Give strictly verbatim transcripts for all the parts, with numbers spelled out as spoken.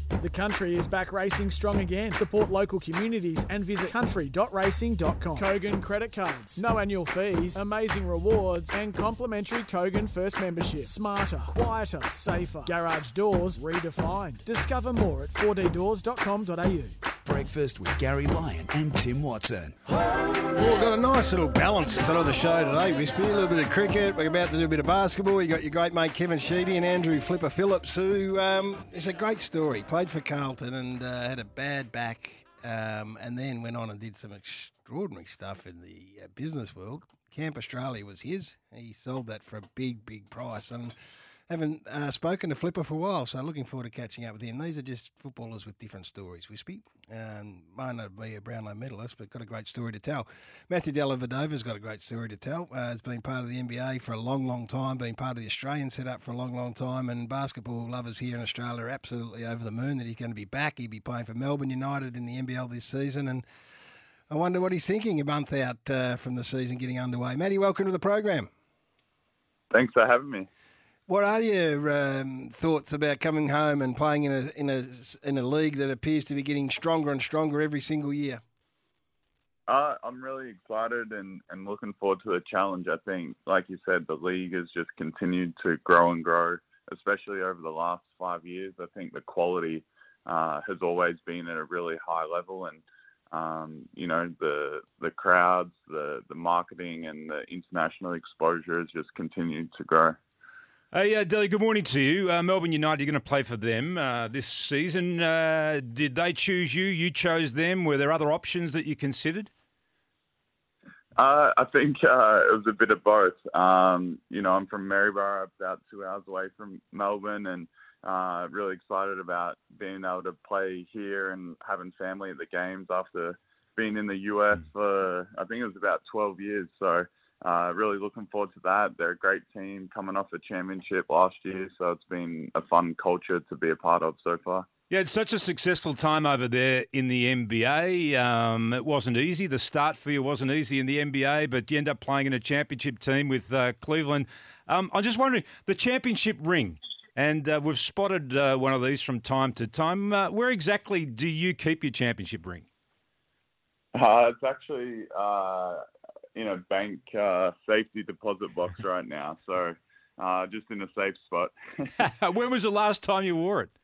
The Country is back racing strong again. Support local communities and visit country dot racing dot com. Kogan credit cards. No annual fees, amazing rewards and complimentary Kogan First membership. Smarter, quieter, safer. Garage doors redefined. Discover more at four d doors dot com dot a u. Breakfast with Gary Lyon and Tim Watson. Well, we've got a nice little balance to start the show today, Wispy. A little bit of cricket. We're about to do a bit of basketball. You got your great mate Kevin Sheedy and Andrew Flipper Phillips, who um, is a great story. Played for Carlton and uh, had a bad back, um, and then went on and did some extraordinary stuff in the uh, business world. Camp Australia was his. He sold that for a big, big price, and haven't uh, spoken to Flipper for a while, so looking forward to catching up with him. These are just footballers with different stories, Wispy. Um, might not be a Brownlow medalist, but got a great story to tell. Matthew Dellavedova's got a great story to tell. Uh, has been part of the N B A for a long, long time, been part of the Australian setup for a long, long time, and basketball lovers here in Australia are absolutely over the moon that he's going to be back. He'll be playing for Melbourne United in the N B L this season, and I wonder what he's thinking a month out uh, from the season getting underway. Matty, welcome to the program. Thanks for having me. What are your um, thoughts about coming home and playing in a in a in a league that appears to be getting stronger and stronger every single year? Uh, I'm really excited and, and looking forward to the challenge. I think, like you said, the league has just continued to grow and grow, especially over the last five years. I think the quality uh, has always been at a really high level, and um, you know the the crowds, the the marketing, and the international exposure has just continued to grow. Hey, uh, Delly, good morning to you. Uh, Melbourne United, you're going to play for them uh, this season. Uh, did they choose you? You chose them? Were there other options that you considered? Uh, I think uh, it was a bit of both. Um, you know, I'm from Maryborough, about two hours away from Melbourne, and uh, really excited about being able to play here and having family at the games after being in the U S for, I think it was about twelve years. So Uh, really looking forward to that. They're a great team coming off a championship last year, so it's been a fun culture to be a part of so far. Yeah, it's such a successful time over there in the N B A. Um, it wasn't easy. The start for you wasn't easy in the N B A, but you end up playing in a championship team with uh, Cleveland. Um, I'm just wondering, the championship ring, and uh, we've spotted uh, one of these from time to time. Uh, where exactly do you keep your championship ring? Uh, it's actually uh, in a bank uh, safety deposit box right now, so uh, just in a safe spot. When was the last time you wore it?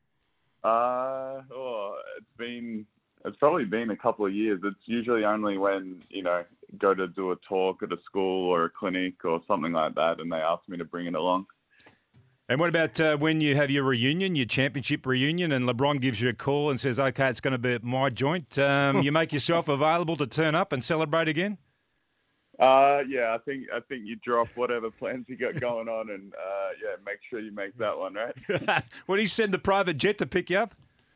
Uh, oh, it's been, it's probably been a couple of years. It's usually only when, you know, go to do a talk at a school or a clinic or something like that, and they ask me to bring it along. And what about uh, when you have your reunion, your championship reunion, and LeBron gives you a call and says, okay, it's going to be at my joint. Um, you make yourself available to turn up and celebrate again? Uh, yeah, I think I think you drop whatever plans you got going on, and uh, yeah, make sure you make that one, right? Would he send the private jet to pick you up?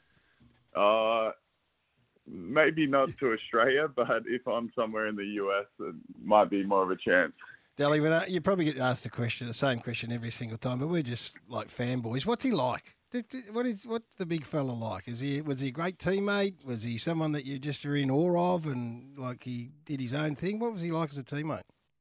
Uh, maybe not to Australia, but if I'm somewhere in the U S, it might be more of a chance. Delly, when I, you probably get asked the question, the same question every single time, but we're just like fanboys. What's he like? What is what's the big fella like? Is he was he a great teammate? Was he someone that you just are in awe of, and like he did his own thing? What was he like as a teammate?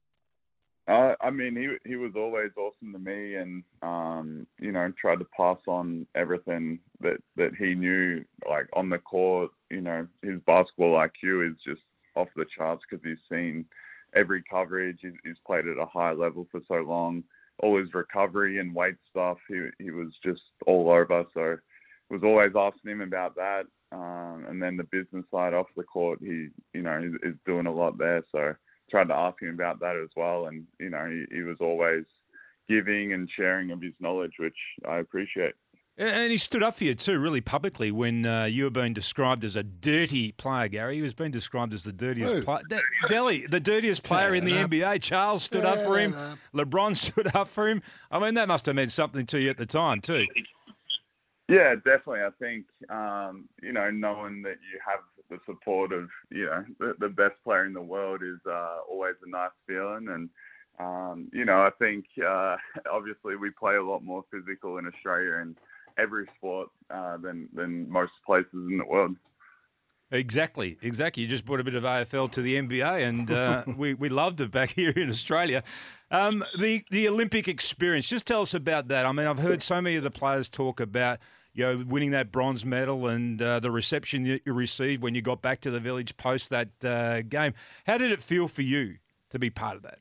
Uh, I mean, he he was always awesome to me, and um, you know, tried to pass on everything that, that he knew, like on the court. You know, his basketball I Q is just off the charts because he's seen every coverage. He's, he's played at a high level for so long. All his recovery and weight stuff, he he was just all over. So was always asking him about that. Um, and then the business side off the court, he, you know, is, is doing a lot there. So tried to ask him about that as well. And, you know, he, he was always giving and sharing of his knowledge, which I appreciate. And he stood up for you too, really publicly, when uh, you were being described as a dirty player, Gary. He was being described as the dirtiest player. De- Delly, the dirtiest player Fair in the enough. N B A. Charles stood Fair up for him. Enough. LeBron stood up for him. I mean, that must have meant something to you at the time too. Yeah, definitely. I think, um, you know, knowing that you have the support of, you know, the, the best player in the world is uh, always a nice feeling. And, um, you know, I think uh, obviously we play a lot more physical in Australia and every sport uh, than than most places in the world. Exactly, exactly. You just brought a bit of A F L to the N B A, and uh, we we loved it back here in Australia. Um, the the Olympic experience. Just tell us about that. I mean, I've heard so many of the players talk about, you know, winning that bronze medal and uh, the reception that you received when you got back to the village post that uh, game. How did it feel for you to be part of that?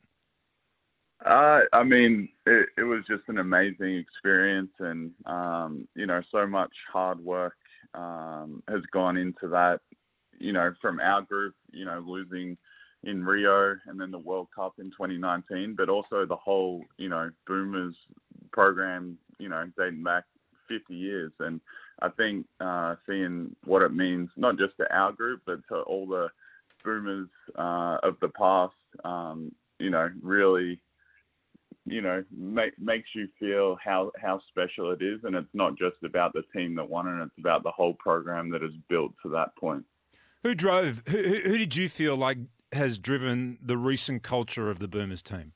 Uh, I mean, it, it was just an amazing experience, and um, you know, so much hard work um, has gone into that. You know, from our group, you know, losing in Rio and then the World Cup in twenty nineteen, but also the whole, you know, Boomers program, you know, dating back fifty years. And I think uh, seeing what it means, not just to our group, but to all the Boomers uh, of the past, um, you know, really, you know, make, makes you feel how, how special it is. And it's not just about the team that won it, it's about the whole program that is built to that point. Who drove, who, who did you feel like has driven the recent culture of the Boomers team?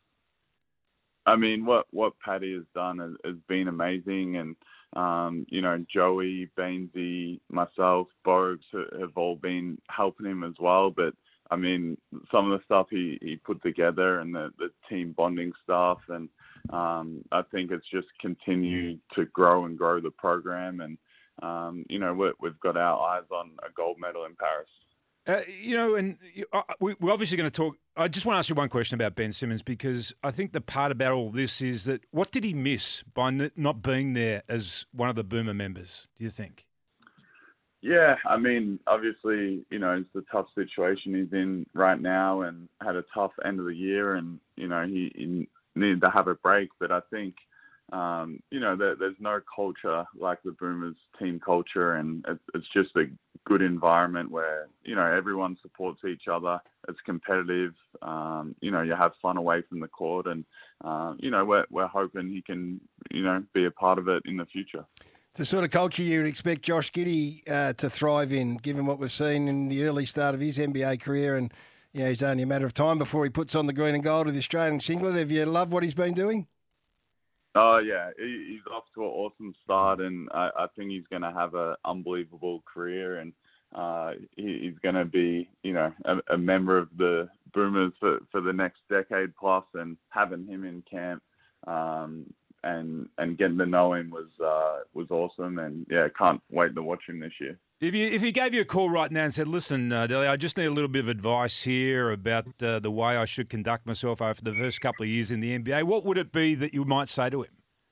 I mean, what, what Paddy has done has, has been amazing. And, um, you know, Joey, Bainesy, myself, Bogues have all been helping him as well. But, I mean, some of the stuff he, he put together and the, the team bonding stuff, and um, I think it's just continued to grow and grow the program. And, um, you know, we're, we've got our eyes on a gold medal in Paris. Uh, you know, and uh, we, we're obviously going to talk. I just want to ask you one question about Ben Simmons, because I think the part about all this is that what did he miss by n- not being there as one of the Boomer members, do you think? Yeah, I mean, obviously, you know, it's the tough situation he's in right now and had a tough end of the year, and, you know, he, he needed to have a break. But I think, um, you know, there, there's no culture like the Boomers team culture, and it's, it's just a good environment where, you know, everyone supports each other. It's competitive. Um, you know, you have fun away from the court, and, uh, you know, we're, we're hoping he can, you know, be a part of it in the future. It's the sort of culture you would expect Josh Giddey uh, to thrive in, given what we've seen in the early start of his N B A career. And, you know, it's only a matter of time before he puts on the green and gold with the Australian singlet. Have you loved what he's been doing? Oh, yeah. He, he's off to an awesome start, and I, I think he's going to have an unbelievable career. And uh, he, he's going to be, you know, a, a member of the Boomers for, for the next decade plus, and having him in camp um, and and getting to know him was uh, was awesome. And, yeah, can't wait to watch him this year. If you if he gave you a call right now and said, listen, uh, Delly, I just need a little bit of advice here about uh, the way I should conduct myself over the first couple of years in the N B A, what would it be that you might say to him?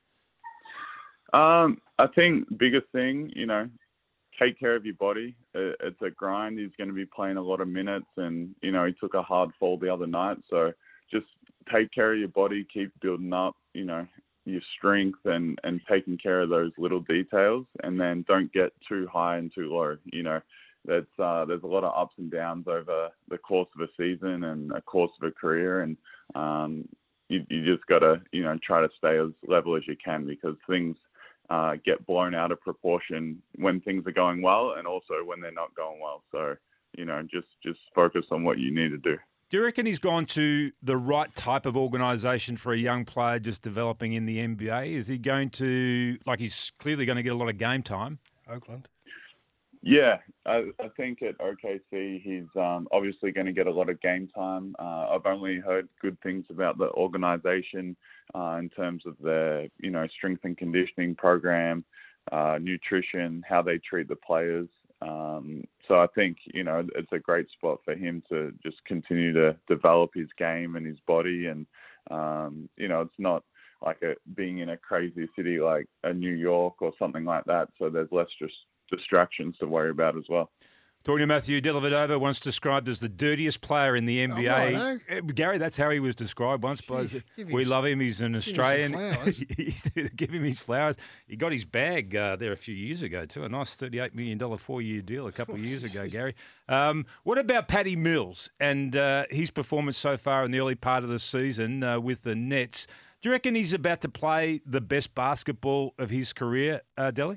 Um, I think biggest thing, you know, take care of your body. It's a grind. He's going to be playing a lot of minutes, and, you know, he took a hard fall the other night. So just take care of your body, keep building up, you know, your strength and, and taking care of those little details, and then don't get too high and too low. You know, that's, uh, there's a lot of ups and downs over the course of a season and a course of a career. And um, you, you just got to, you know, try to stay as level as you can, because things uh, get blown out of proportion when things are going well and also when they're not going well. So, you know, just, just focus on what you need to do. Do you reckon he's gone to the right type of organisation for a young player just developing in the N B A? Is he going to, like, he's clearly going to get a lot of game time? Oakland. Yeah, I, I think at O K C he's um, obviously going to get a lot of game time. Uh, I've only heard good things about the organisation uh, in terms of their, you know, strength and conditioning program, uh, nutrition, how they treat the players. Um, so I think, you know, it's a great spot for him to just continue to develop his game and his body. And, um, you know, it's not like a, being in a crazy city like a New York or something like that. So there's less just distractions to worry about as well. Talking to Matthew Dellavedova, once described as the dirtiest player in the N B A. Oh, no, no. Gary, that's how he was described once. Jeez, we his, love him. He's an Australian. Give him his flowers. He got his bag uh, there a few years ago too. A nice thirty-eight million dollars four-year deal a couple of years ago, Gary. Um, what about Patty Mills and uh, his performance so far in the early part of the season uh, with the Nets? Do you reckon he's about to play the best basketball of his career, uh, Delly?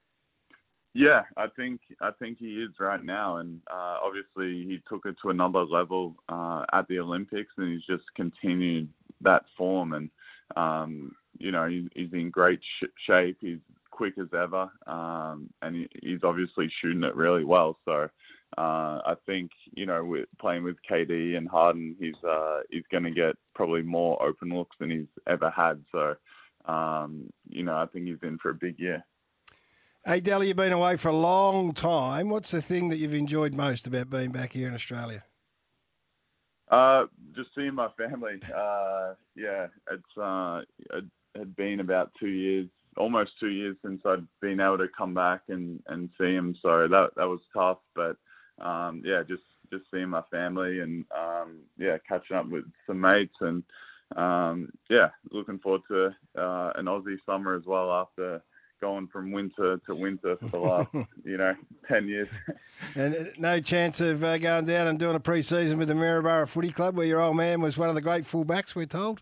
Yeah, I think I think he is right now, and uh, obviously he took it to another level uh, at the Olympics, and he's just continued that form. And um, you know, he, he's in great sh- shape. He's quick as ever, um, and he, he's obviously shooting it really well. So uh, I think, you know, with playing with K D and Harden, he's uh, he's going to get probably more open looks than he's ever had. So um, you know, I think he's in for a big year. Hey, Dally, you've been away for a long time. What's the thing that you've enjoyed most about being back here in Australia? Uh, just seeing my family. Uh, yeah, it's uh, it had been about two years, almost two years since I'd been able to come back and, and see them. So that that was tough, but um, yeah, just just seeing my family and um, yeah, catching up with some mates and um, yeah, looking forward to uh, an Aussie summer as well after going from winter to winter for the last, you know, ten years. And uh, no chance of uh, going down and doing a pre-season with the Maryborough Footy Club where your old man was one of the great fullbacks, we're told?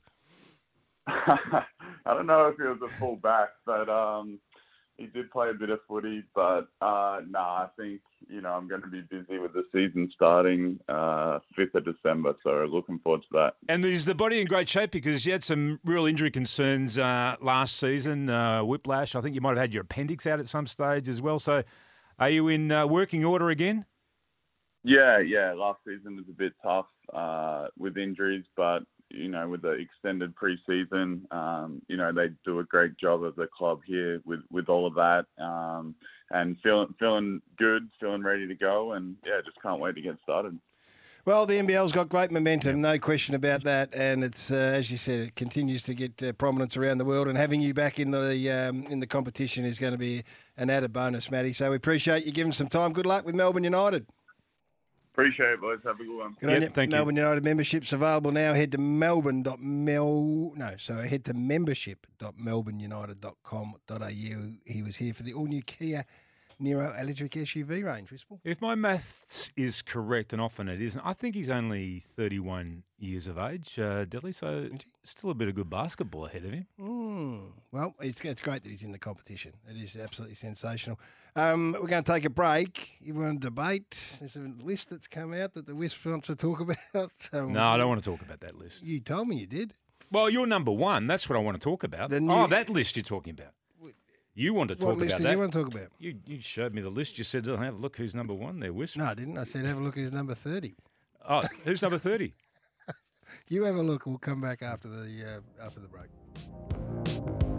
I don't know if he was a fullback, but um, he did play a bit of footy. But uh, no, nah, I think, you know, I'm going to be busy with the season starting uh, fifth of December, so looking forward to that. And is the body in great shape? Because you had some real injury concerns uh, last season, uh, whiplash. I think you might have had your appendix out at some stage as well. So are you in uh, working order again? Yeah, yeah. Last season was a bit tough uh, with injuries, but, you know, with the extended pre-season, um, you know, they do a great job of the club here with, with all of that. Um, and feeling feeling good, feeling ready to go, and yeah, just can't wait to get started. Well, the N B L's got great momentum, no question about that, and it's uh, as you said, it continues to get uh, prominence around the world. And having you back in the um, in the competition is going to be an added bonus, Matty. So we appreciate you giving some time. Good luck with Melbourne United. Appreciate it, boys. Have a good one. Good Yep, on you. thank you. Melbourne United memberships available now. Head to melbourne dot mel no, so head to membership dot melbourne united dot com dot a u. He was here for the all new Kia Niro electric S U V range, Whistle. If my maths is correct, and often it isn't, I think he's only thirty-one years of age, uh, Delhi, so still a bit of good basketball ahead of him. Mm. Well, it's, it's great that he's in the competition. It is absolutely sensational. Um, we're going to take a break. You want to debate? There's a list that's come out that the Wisp wants to talk about. So No, I don't want to talk about that list. You told me you did. Well, you're number one. That's what I want to talk about. The new- Oh, that list you're talking about. You want to talk What list about did that. you want to talk about? You, you showed me the list. You said, oh, have a look who's number one there, Wisp. No, I didn't. I said have a look who's number thirty. Oh, who's number thirty? You have a look. We'll come back after the uh, after the break.